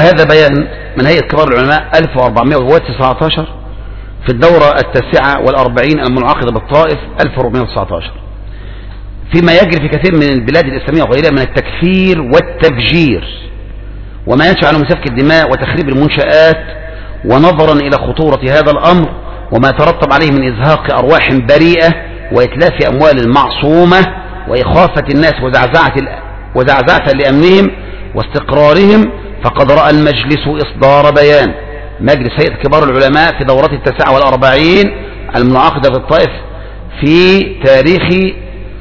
وهذا بيان من هيئة كبار العلماء 1419 في الدورة 49 المنعقدة بالطائف 1419، فيما يجري في كثير من البلاد الإسلامية وغيرها من التكفير والتفجير وما ينشأ من سفك الدماء وتخريب المنشآت. ونظرا إلى خطورة هذا الأمر وما ترتب عليه من إزهاق أرواح بريئة وإتلاف أموال المعصومة وإخافة الناس وزعزعة لأمنهم واستقرارهم، فقد رأى المجلس إصدار بيان مجلس هيئة كبار العلماء في دورته 49 المنعقدة في الطائف في تاريخ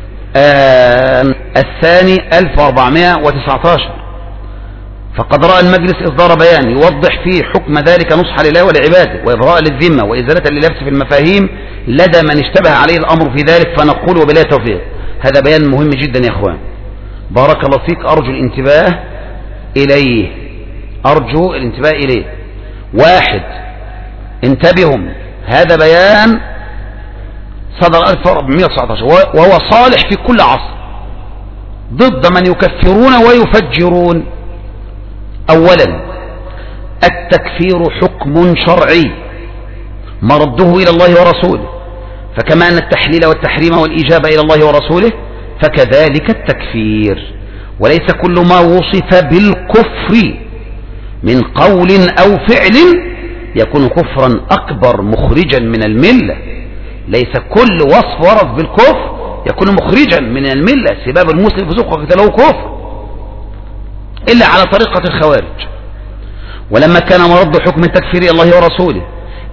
الثاني 1419. فقد رأى المجلس إصدار بيان يوضح فيه حكم ذلك نصح لله ولعباده وإبراء للذمة وإزالة للبس في المفاهيم لدى من اشتبه عليه الأمر في ذلك، فنقول وبلا توفيق. هذا بيان مهم جدا يا أخوان، بارك الله فيك، أرجو الانتباه إليه، أرجو الانتباه إليه. واحد، انتبهوا، هذا بيان صدر 1419 وهو صالح في كل عصر ضد من يكفرون ويفجرون. أولا، التكفير حكم شرعي مرده إلى الله ورسوله، فكما أن التحليل والتحريم والإجابة إلى الله ورسوله فكذلك التكفير، وليس كل ما وصف بالكفر من قول أو فعل يكون كفرا أكبر مخرجا من الملة. ليس كل وصف ورد بالكفر يكون مخرجا من الملة، سباب المسلم فسوق وقتله كفر، إلا على طريقة الخوارج. ولما كان مرد حكم التكفير الله ورسوله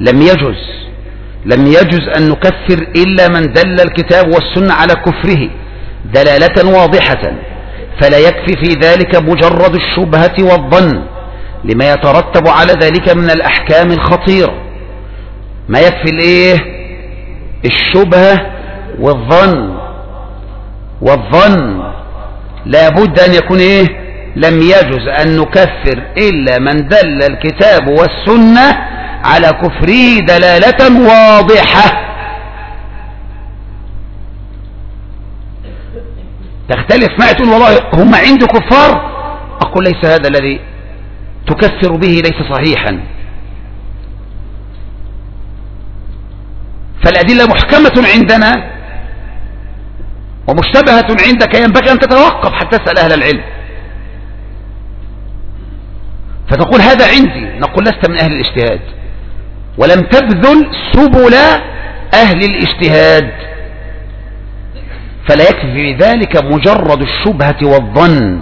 لم يجز أن نكفر إلا من دل الكتاب والسنة على كفره دلالة واضحة، فلا يكفي في ذلك مجرد الشبهة والظن لما يترتب على ذلك من الأحكام الخطيرة. ما يكفي الإيه؟ الشبهة والظن لا بد أن يكون إيه؟ لم يجز أن نكفر إلا من دل الكتاب والسنة على كفره دلالة واضحة. تختلف معي تقول والله هم عنده كفار، أقول ليس هذا الذي تكفر به ليس صحيحا، فالأدلة محكمة عندنا ومشتبهة عندك، ينبغي أن تتوقف حتى تسأل أهل العلم فتقول هذا عندي، نقول لست من أهل الاجتهاد ولم تبذل سبل أهل الاجتهاد، فلا يكفي في ذلك مجرد الشبهة والظن.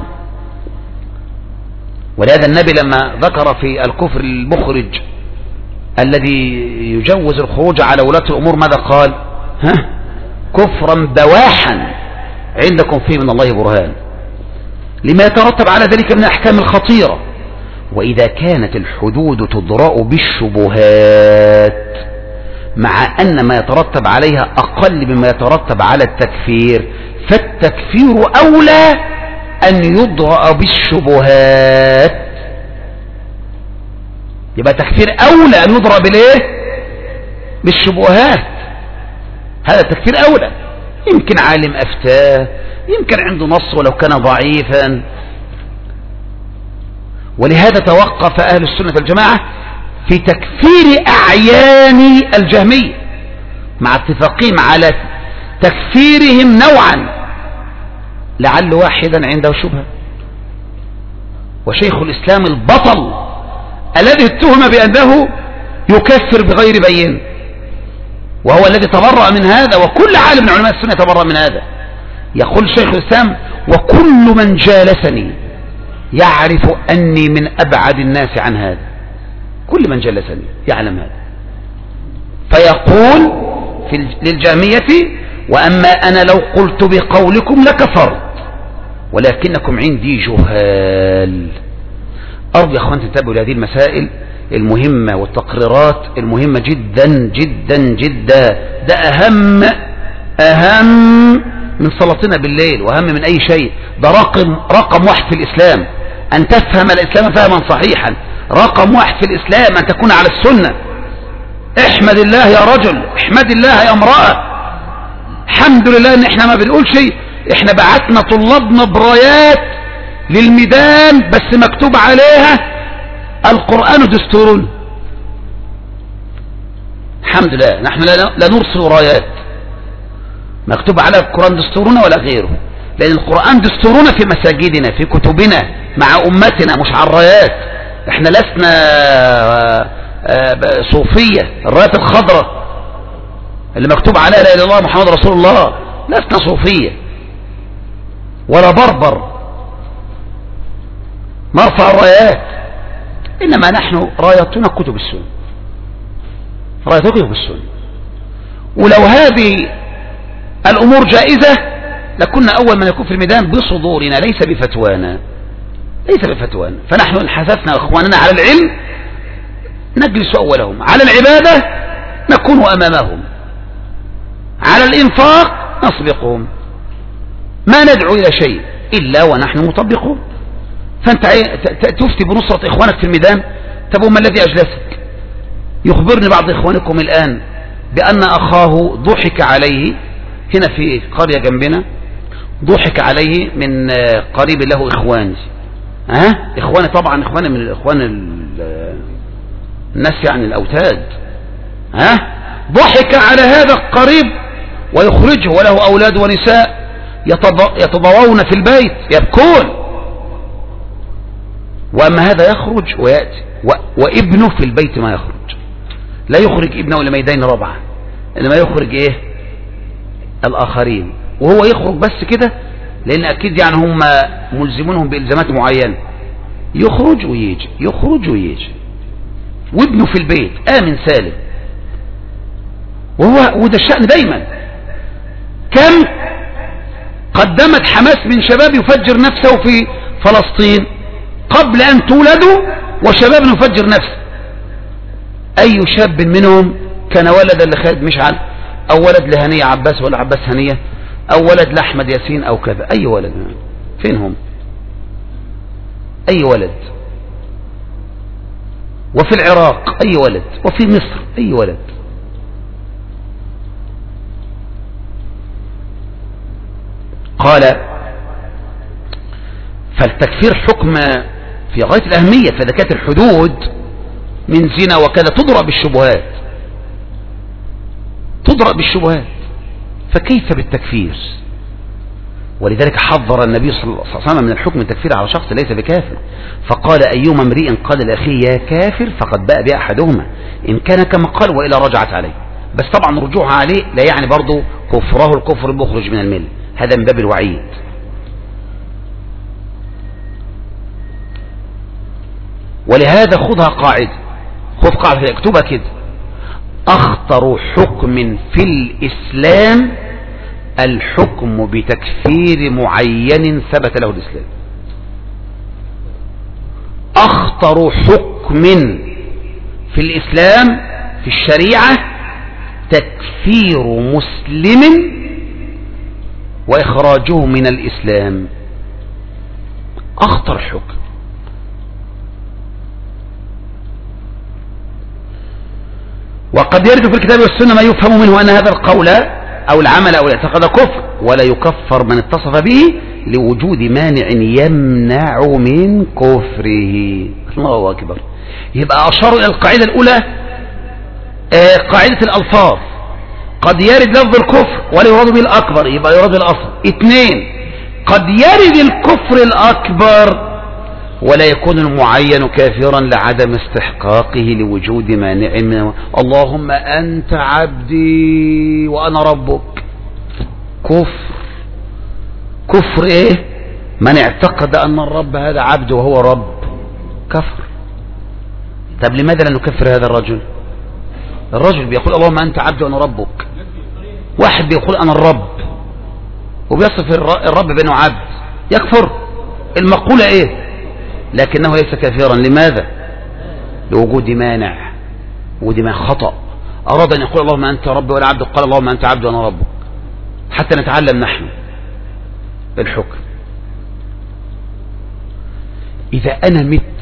ولهذا النبي لما ذكر في الكفر المخرج الذي يجوز الخروج على ولاة الأمور ماذا قال؟ كفرا بواحا عندكم فيه من الله برهان، لما يترتب على ذلك من الأحكام الخطيرة. وإذا كانت الحدود تضرأ بالشبهات مع أن ما يترتب عليها أقل مما يترتب على التكفير، فالتكفير أولى أن يضرأ بالشبهات. يبقى تكفير أولى أن يضرأ بالإيه؟ بالشبهات. هذا التكفير أولى. يمكن عالم أفتاه، يمكن عنده نص ولو كان ضعيفا. ولهذا توقف أهل السنة والجماعة في تكفير أعيان الجهمية مع اتفاقهم على تكفيرهم نوعا، لعل واحدا عنده شبهة. وشيخ الإسلام البطل الذي اتهم بأنه يكفر بغير بين، وهو الذي تبرأ من هذا، وكل عالم من علماء السنة تبرأ من هذا. يقول شيخ الإسلام: وكل من جالسني يعرف أني من أبعد الناس عن هذا، كل من جلسني يعلم هذا. فيقول للجهمية: وأما أنا لو قلت بقولكم لكفرت ولكنكم عندي جهال. أرجو يا أخوان تنتبهوا لهذه المسائل المهمة والتقريرات المهمة جدا جدا جدا. ده أهم من صلاتنا بالليل وأهم من أي شيء. ده رقم واحد في الإسلام، أن تفهم الإسلام فهما صحيحا. رقم واحد في الإسلام أن تكون على السنة. احمد الله يا رجل، احمد الله يا امرأة. الحمد لله ان احنا ما بنقول شيء، احنا بعتنا طلابنا برايات للميدان بس مكتوب عليها القرآن دستورنا. الحمد لله نحن لا نرسل رايات مكتوب على القرآن دستورنا ولا غيره، لأن القرآن دستورنا في مساجدنا في كتبنا مع أمتنا مش على الرايات. احنا لسنا صوفية الرايات الخضراء اللي مكتوب عليها لا إله إلا الله محمد رسول الله، لسنا صوفية ولا بربر مرفع الرايات، إنما نحن رايتنا كتب السنة، رايتنا كتب السنة. ولو هذه الأمور جائزة لكنا أول من يكون في الميدان بصدورنا ليس بفتوانا، ليس بفتوانا. فنحن إن حثثنا إخواننا على العلم نجلس أولهم، على العبادة نكون أمامهم، على الإنفاق نسبقهم، ما ندعو إلى شيء إلا ونحن مطبقون. فأنت تفتي بنصرة إخوانك في الميدان، طب ما الذي أجلسك؟ يخبرني بعض إخوانكم الآن بأن أخاه ضحك عليه هنا في قرية جنبنا، ضحك عليه من قريب له إخواني، إخواني طبعا إخواني من الإخوان الناس يعني الأوتاد، ضحك على هذا القريب ويخرجه وله أولاد ونساء يتضوون في البيت يبكون، وأما هذا يخرج ويأتي وابنه في البيت ما يخرج، لا يخرج ابنه لميدان رابعة، إنما يخرج إيه الآخرين، وهو يخرج بس كده لأن أكيد يعني هم ملزمونهم بإلزامات معينة، يخرج ويجي يخرج ويجي وابنه في البيت آمن سالم. وده الشأن دايما. كم قدمت حماس من شباب يفجر نفسه في فلسطين قبل أن تولدوا، وشباب يفجر نفسه. أي شاب منهم كان ولدا لخالد مشعل أو ولد لهنية عباس ولا عباس هنية أو ولد لأحمد ياسين أو كذا؟ أي ولد فينهم؟ أي ولد؟ وفي العراق أي ولد؟ وفي مصر أي ولد؟ قال فالتكفير حكم في غاية الأهمية، فإذا كانت الحدود من زنا وكذا تضرب بالشبهات، تضرب بالشبهات، فكيف بالتكفير؟ ولذلك حذر النبي صلى الله عليه وسلم من الحكم التكفير على شخص ليس بكافر، فقال أيما امرئ قال لأخيه يا كافر فقد باء بأحدهما إن كان كما قال وإلا رجعت عليه. بس طبعا رجوعها عليه لا يعني برضه كفره الكفر المخرج من الملة، هذا من باب الوعيد. ولهذا خذها قاعدة، خذ قاعدة اكتبها كده: أخطر حكم في الإسلام الحكم بتكفير معين ثبت له الإسلام. أخطر حكم في الإسلام في الشريعة تكفير مسلم وإخراجه من الإسلام، أخطر حكم. وقد يرد في الكتاب والسنة ما يفهم منه أن هذا القول أو العمل أو الاعتقاد كفر، ولا يكفر من اتصف به لوجود مانع يمنع من كفره. الله أكبر. يبقى أشاروا إلى القاعدة الأولى، قاعدة الألفاظ، قد يرد لفظ الكفر ولا يراد به الأكبر، يبقى يراد الأصل. 2، قد يرد الكفر الأكبر ولا يكون المعين كافرا لعدم استحقاقه لوجود مانع من اللهم أنت عبدي وأنا ربك. كفر إيه؟ من اعتقد أن الرب هذا عبد وهو رب كفر. طب لماذا لا نكفر هذا الرجل؟ الرجل بيقول اللهم أنت عبدي وأنا ربك، واحد بيقول أنا الرب وبيصف الرب بأنه عبد، يكفر؟ المقولة إيه؟ لكنه ليس كافرا. لماذا؟ لوجود مانع، وجود مانع خطأ. أراد أن يقول اللهم أنت ربي وأنا عبدك، قال اللهم أنت عبدي وأنا ربك، حتى نتعلم نحن الحكم. إذا أنا مت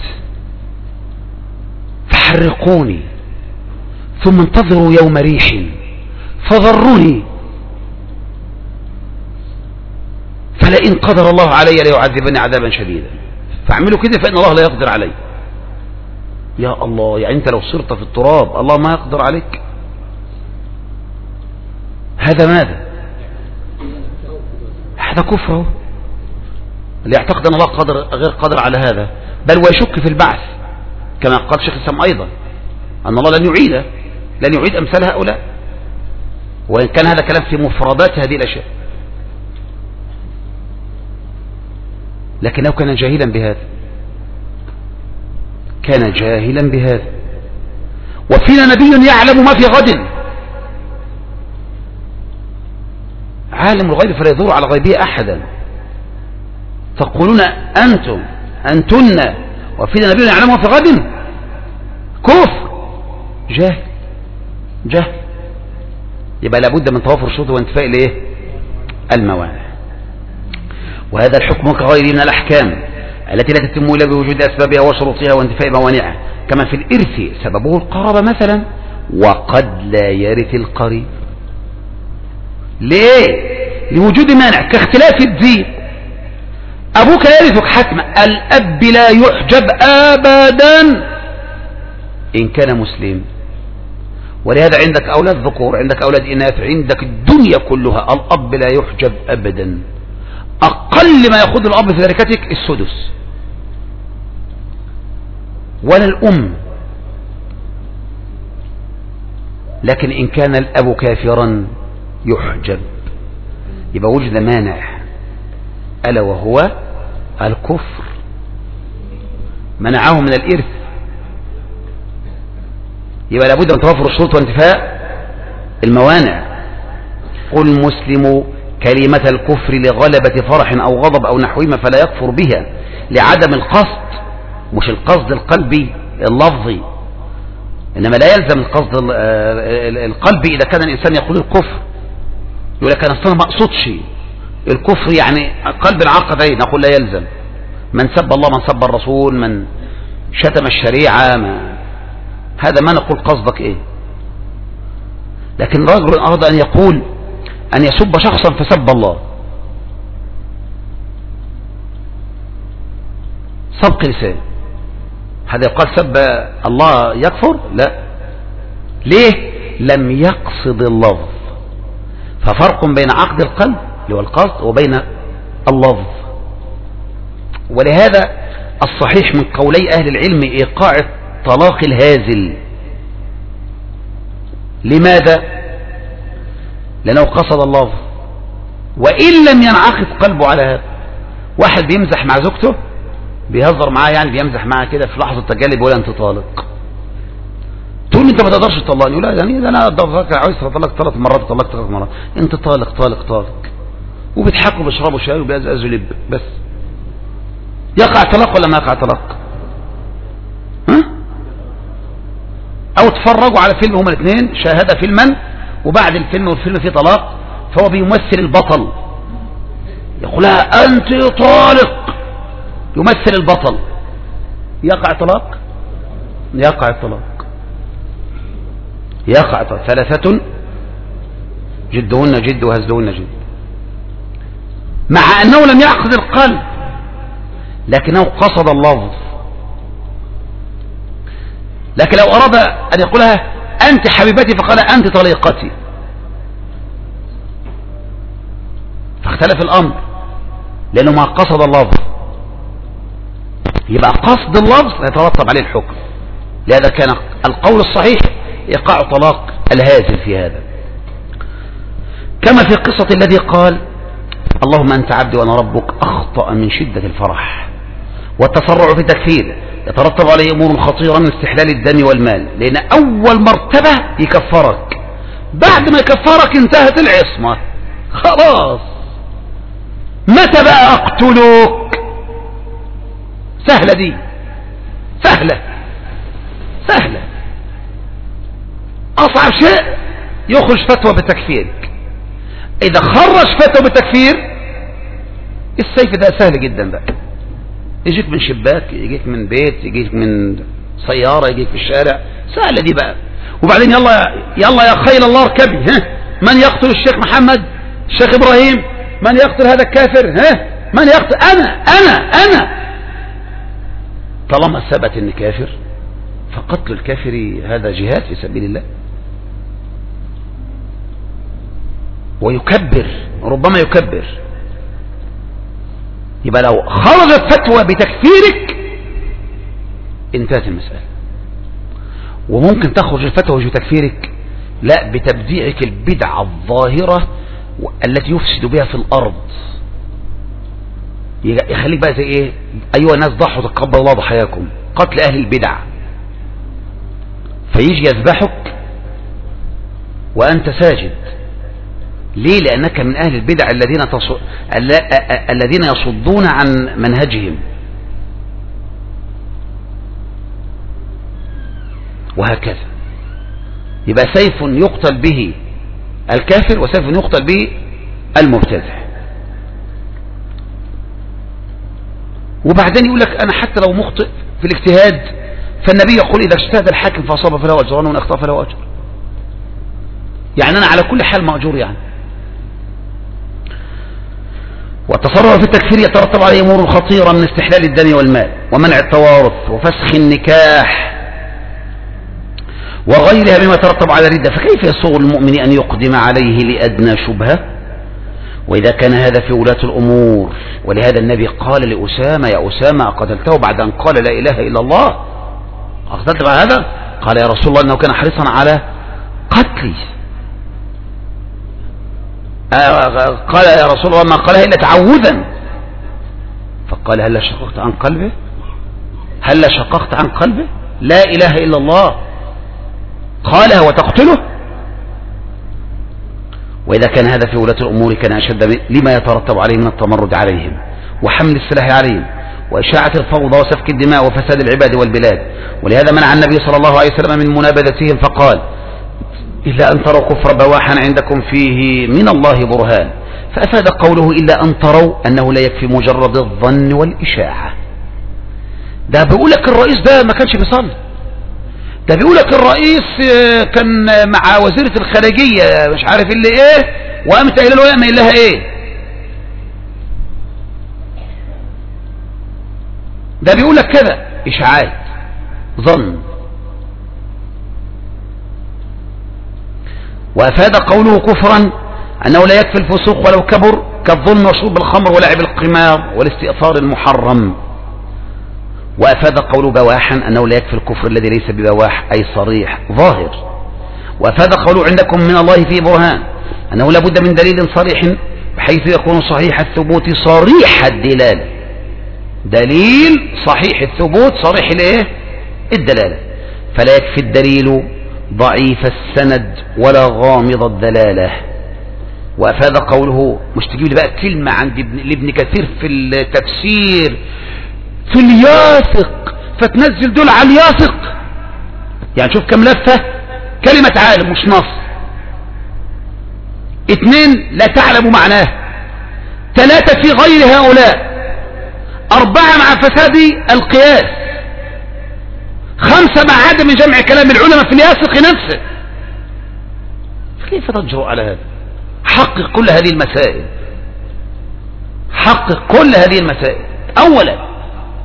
فحرقوني ثم انتظروا يوم ريح فضروني، فلئن قدر الله علي ليعذبني عذابا شديدا، فاعملوا كده فإن الله لا يقدر علي. يا الله، يعني انت لو صرت في التراب الله ما يقدر عليك؟ هذا ماذا؟ هذا كفر. اللي يعتقد ان الله غير قادر على هذا، بل ويشك في البعث، كما قال شيخ الإسلام ايضا ان الله لن يعيد امثال هؤلاء، وان كان هذا كلام في مفردات هذه الاشياء. لكن لو كان جاهلا بهذا، كان جاهلا بهذا. وفينا نبي يعلم ما في غد، عالم الغيب فلا يدور على غيبه أحدا. تقولون أنتن وفينا نبي يعلم ما في غد، كفر، جهل. يبقى لابد من توافر الشروط وانتفاء الايه؟ الموانع. وهذا الحكم كغيره من الأحكام التي لا تتم إلا بوجود أسبابها وشروطها وانتفاء موانعها، كما في الإرث سببه القرابة مثلا، وقد لا يرث القريب. ليه؟ لوجود مانع، كاختلاف الدين. أبوك يرثك حتما، الأب لا يحجب أبدا إن كان مسلم. ولهذا عندك أولاد ذكور، عندك أولاد إناث، عندك الدنيا كلها، الأب لا يحجب أبدا. أقل ما يأخذ الأب في تركتك السدس، ولا الأم. لكن إن كان الأب كافرا يحجب. يبقى وجد مانع، ألا وهو الكفر، منعه من الإرث. يبقى لابد من توفر الشروط وانتفاء الموانع. قل المسلم كلمة الكفر لغلبة فرح أو غضب أو نحوهما فلا يكفر بها لعدم القصد، مش القصد القلبي اللفظي، إنما لا يلزم القصد القلبي. إذا كان الإنسان يقول الكفر، يقول لك أنا أصلا ما أقصدش الكفر، يعني قلب العقدين، نقول لا يلزم. من سب الله، من سب الرسول، من شتم الشريعة، هذا ما نقول قصدك إيه. لكن رجل أراد أن يقول أن يسب شخصا فسب الله، سبق لسان، هذا يقال سب الله يكفر؟ لا. ليه؟ لم يقصد اللفظ. ففرق بين عقد القلب اللي هو القصد وبين اللفظ. ولهذا الصحيح من قولي أهل العلم إيقاع الطلاق الهازل. لماذا؟ لأنه قصد اللفظ، وإن لم ينعقد قلبه على هذا. واحد بيمزح مع زوجته، بيهزر معاه، يعني بيمزح معاه كده، في لحظة تجلي بيقول أنت طالق. تقول انت ما تقدرش تطلقني، يقول لا يعني انا عايز اطلق 3 مرات، طلقت 3 مرات، انت طالق. وبيضحكوا بيشربوا شاي وبيزقزوا لب، بس يقع طلاق ولا ما يقع طلاق؟ او تفرجوا على فيلم هما الاثنين، شاهدا فيلما وبعد الفيلم والفيلم فيه طلاق، فهو بيمثل البطل، يقول لها انت طالق، يمثل البطل، يقع طلاق؟ يقع الطلاق. 3 جدهن جد وهزلهن جد، مع أنه لم يعقد القلب لكنه قصد اللفظ. لكن لو أراد أن يقولها أنت حبيبتي فقال أنت طليقتي، فاختلف الأمر لأنه ما قصد اللفظ. يبقى قصد اللفظ يترتب عليه الحكم. لهذا كان القول الصحيح إيقاع طلاق الهازل في هذا، كما في قصة الذي قال اللهم أنت عبدي وأنا ربك، أخطأ من شدة الفرح والتسرع في التكفير يترتب عليه أمور خطيرة من استحلال الدم والمال، لأن أول مرتبة يكفرك، بعد ما يكفرك انتهت العصمة خلاص. متى بقى أقتلك؟ سهلة دي، سهلة. أصعب شيء يخرج فتوى بتكفيرك. إذا خرج فتوى بالتكفير، السيف ده سهل جدا بقى، يجيك من شباك، يجيك من بيت، يجيك من سيارة، يجيك في الشارع، سهلة دي بقى. وبعدين يلا يا خيل الله اركبي، من يقتل الشيخ محمد، الشيخ إبراهيم، من يقتل هذا الكافر، من يقتل؟ أنا طالما ثبت إني كافر فقتل الكافر هذا جهاد في سبيل الله. ويكبر، ربما يكبر. يبقى لو خرجت فتوى بتكفيرك انتهت المسألة. وممكن تخرج الفتوى بتكفيرك لا بتبديعك البدعة الظاهرة التي يفسد بها في الأرض. يخليك بقى زي ايه؟ أيها الناس ضحوا تقبل الله ضحاياكم، قتل أهل البدع. فيجي يذبحك وأنت ساجد. ليه؟ لأنك من أهل البدع الذين يصدون عن منهجهم. وهكذا. يبقى سيف يقتل به الكافر وسيف يقتل به المبتدع. وبعدين يقول لك أنا حتى لو مخطئ في الاجتهاد فالنبي يقول إذا اجتهد الحاكم فأصاب فله أجران وإن أخطأ فله أجر. يعني أنا على كل حال مأجور يعني. والتصرف في التكفير يترتب عليه أمور خطيرة من استحلال الدم والمال ومنع التوارث وفسخ النكاح وغيرها مما يترتب على الردة. فكيف يسوغ المؤمن أن يقدم عليه لأدنى شبهة وإذا كان هذا في ولاة الأمور؟ ولهذا النبي قال لأسامة يا أسامة أقتلته بعد أن قال لا إله إلا الله؟ أقتلت بعد هذا؟ قال يا رسول الله إنه كان حريصا على قتلي. قال يا رسول الله ما قالها إلا تعوذا. فقال هل شققت عن قلبه؟ هل شققت عن قلبه؟ لا إله إلا الله قالها وتقتله؟ وإذا كان هذا في ولاة الأمور كان أشد لما يترتب عليه من التمرد عليهم وحمل السلاح عليهم وإشاعة الفوضى وسفك الدماء وفساد العباد والبلاد. ولهذا منع النبي صلى الله عليه وسلم من منابذتهم فقال إلا أن تروا كفر بواحا عندكم فيه من الله برهان. فأفاد قوله إلا أن تروا أنه لا يكفي مجرد الظن والإشاعة. ده بيقولك الرئيس ده ما كانش بيصلي، ده بيقولك الرئيس كان مع وزيرة الخارجية مش عارف اللي ايه وقامت قايله له يعمل لها ايه. ده بيقولك كده إشاعات ظن. وأفاد قوله كفرا أنه لا يكفي الفسوق ولو كبر كالظلم وشرب الخمر ولعب القمار والاستئثار المحرم. وأفاد قوله بواحا أنه لا يكفي الكفر الذي ليس ببواح أي صريح ظاهر. وأفاد قوله عندكم من الله فيه برهان أنه لا بد من دليل صريح بحيث يكون صحيح الثبوت صريح الدلالة. دليل صحيح الثبوت صريح الدلالة. فلا يكفي الدليل ضعيف السند ولا غامض الدلالة. وأفاد قوله مش تجيب لي بقى كلمة عند ابن كثير في التفسير في الياثق فتنزل دول على الياثق. يعني شوف كم لفة كلمة عالم مش نص. 2 لا تعلم معناه. 3 في غير هؤلاء. 4 مع فساد القياس. 5 مع عدم جمع كلام العلماء في الياثق نفسه. كيف تجرؤ على هذا؟ حقق كل هذه المسائل. حقق كل هذه المسائل أولا.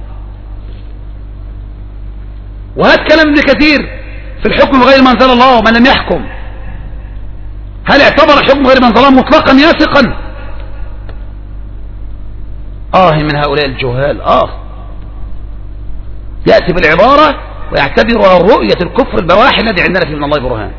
وهذا كلام ابن كثير في الحكم بغير ما انزل الله ومن لم يحكم. هل اعتبر الحكم بغير ما انزل الله مطلقا ياثقا؟ من هؤلاء الجهال يأتي بالعبارة ويعتبرها رؤية الكفر البواحي الذي عندنا فيه من الله برهان.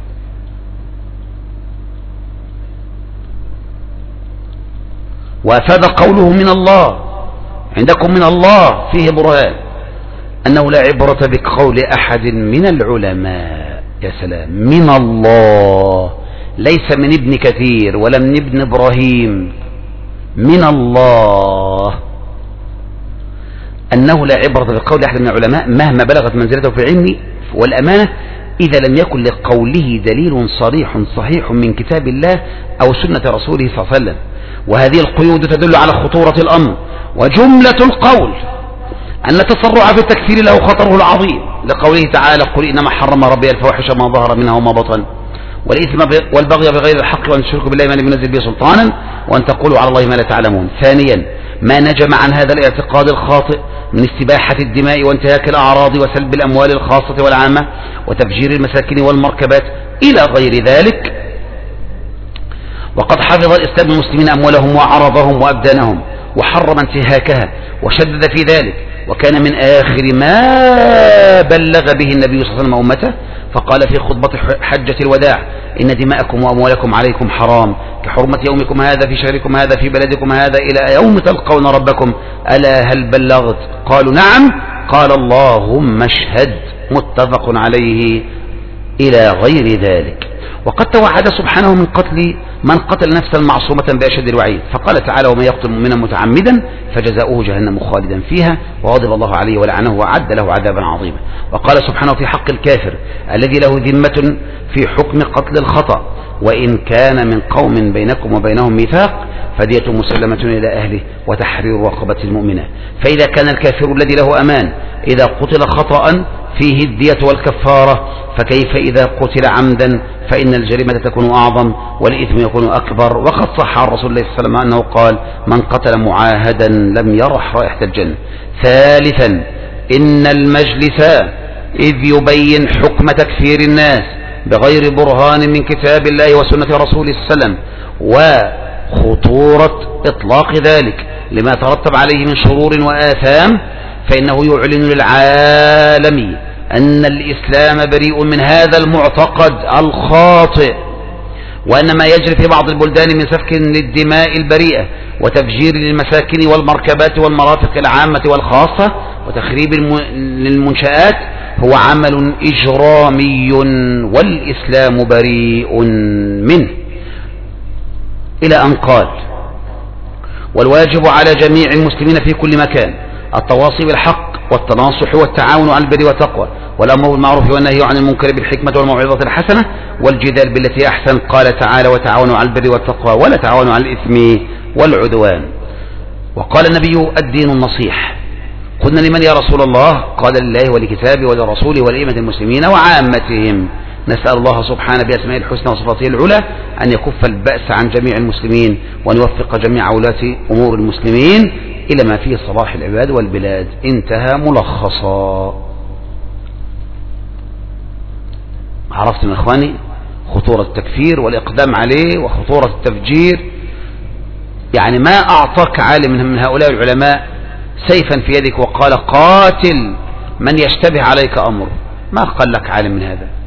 وأفاد قوله من الله عندكم من الله فيه برهان أنه لا عبرة بقول أحد من العلماء. يا سلام، من الله ليس من ابن كثير ولا من ابن إبراهيم، من الله. أنه لا عبرة بقول أحد من العلماء مهما بلغت منزلته في العلم والأمانة إذا لم يكن لقوله دليل صريح صحيح من كتاب الله أو سنة رسوله صلى الله عليه وسلم. وهذه القيود تدل على خطورة الأمر. وجملة القول أن التسرع في التكفير له خطره العظيم لقوله تعالى قل إنما حرم ربي الفواحش ما ظهر منها وما بطن والإثم والبغي بغير الحق وأن تشركوا بالله ما لم ينزل به سلطانا وأن تقولوا على الله ما لا تعلمون. ثانيا ما نجم عن هذا الاعتقاد الخاطئ من استباحة الدماء وانتهاك الأعراض وسلب الأموال الخاصة والعامة وتفجير المساكن والمركبات إلى غير ذلك. وقد حفظ الإسلام المسلمين أموالهم وأعراضهم وأبدانهم وحرم انتهاكها وشدد في ذلك، وكان من آخر ما بلغ به النبي صلى الله عليه وسلم أمته فقال في خطبة حجة الوداع: إن دماءكم وأموالكم عليكم حرام كحرمة يومكم هذا في شهركم هذا في بلدكم هذا إلى يوم تلقون ربكم، ألا هل بلغت؟ قالوا نعم، قال اللهم اشهد، متفق عليه إلى غير ذلك. وقد توعد سبحانه من قتل من قتل نفسا معصومة بأشد الوعيد، فقال تعالى: ومن يقتل مؤمنا متعمدا فجزاؤه جهنم خالدا فيها وغضب الله عليه ولعنه وأعد له عذابا عظيما. وقال سبحانه في حق الكافر الذي له ذمة في حكم قتل الخطأ: وإن كان من قوم بينكم وبينهم ميثاق فدية مسلمة إلى أهله وتحرير رقبة المؤمنة. فإذا كان الكافر الذي له أمان إذا قتل خطأ فيه الدية والكفارة، فكيف إذا قتل عمدا فإن الجريمة تكون أعظم والإثم يكون أكبر. وقد صح عن رسول الله صلى الله عليه وسلم أنه قال: من قتل معاهدا لم يرح رائحة الجنة. ثالثا، إن المجلس إذ يبين حكم تكفير الناس بغير برهان من كتاب الله وسنة رسوله صلى الله عليه وسلم وخطورة إطلاق ذلك لما ترتب عليه من شرور وآثام، فإنه يعلن للعالم أن الإسلام بريء من هذا المعتقد الخاطئ، وأن ما يجري في بعض البلدان من سفك للدماء البريئة وتفجير للمساكن والمركبات والمرافق العامة والخاصة وتخريب للمنشآت هو عمل إجرامي والإسلام بريء منه. إلى أن قال: والواجب على جميع المسلمين في كل مكان التواصي بالحق والتناصح والتعاون على البر والتقوى والأمر بالمعروف والنهي عن المنكر بالحكمة والموعظة الحسنة والجدال بالتي أحسن. قال تعالى: وتعاونوا على البر والتقوى ولا تعاونوا على الإثم والعدوان. وقال النبي: الدين النصيح. قلنا: لمن يا رسول الله؟ قال: لله ولكتابه ولرسوله ولأئمة المسلمين وعامتهم. نسأل الله سبحانه بأسمائه الحسنى وصفاته العلى أن يكف البأس عن جميع المسلمين وأن يوفق جميع ولاة أمور المسلمين إلى ما فيه صلاح العباد والبلاد. انتهى ملخصا. عرفتم يا إخواني خطورة التكفير والإقدام عليه وخطورة التفجير؟ يعني ما أعطاك عالم من هؤلاء العلماء سيفا في يدك وقال: قاتل من يشتبه عليك أمره، ما قال لك عالم من هذا.